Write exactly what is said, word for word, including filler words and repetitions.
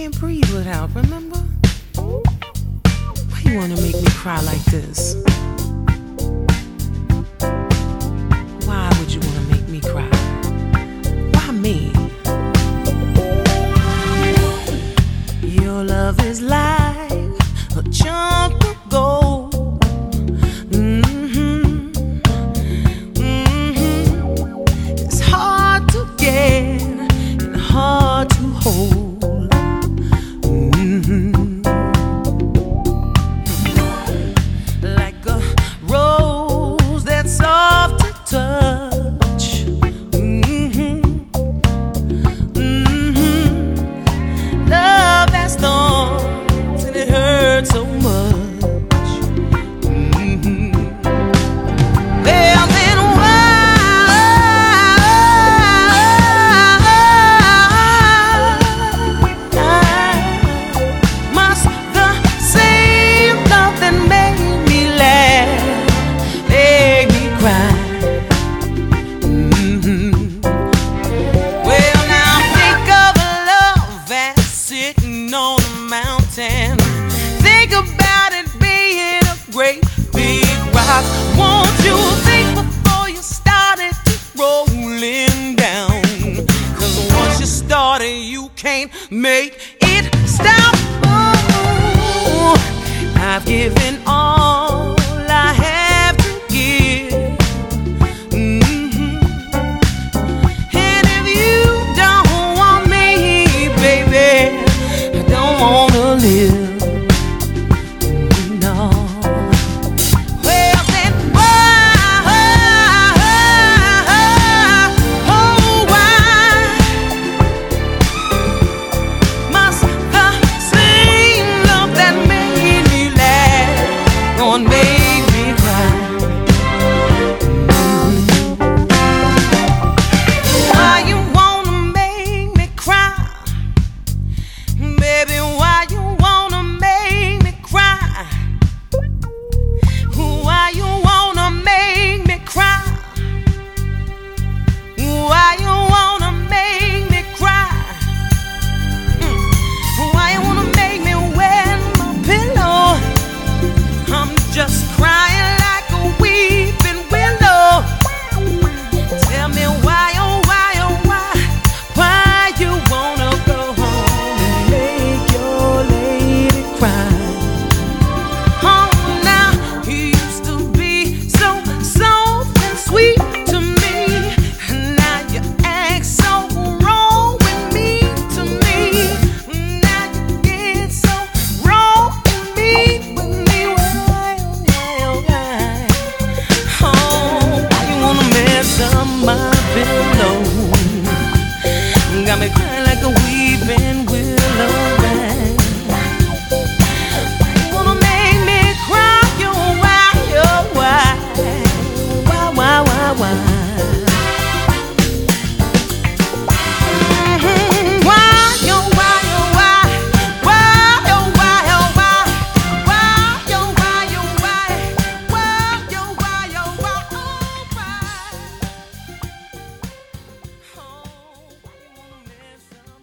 can't breathe without, remember? Why you wanna make me cry like this? Why would you wanna make me cry? Why me? Your love is like a chunk of gold. Mm-hmm. Mm-hmm. It's hard to get and hard to hold. Mm-hmm. Like a rose that's soft to touch. Mm-hmm. Mm-hmm. Love that's thorns and it hurts so much. Think about it being a great big rock. Won't you think before you start it rolling down? Cause once you start it, you can't make it stop. Oh, I've given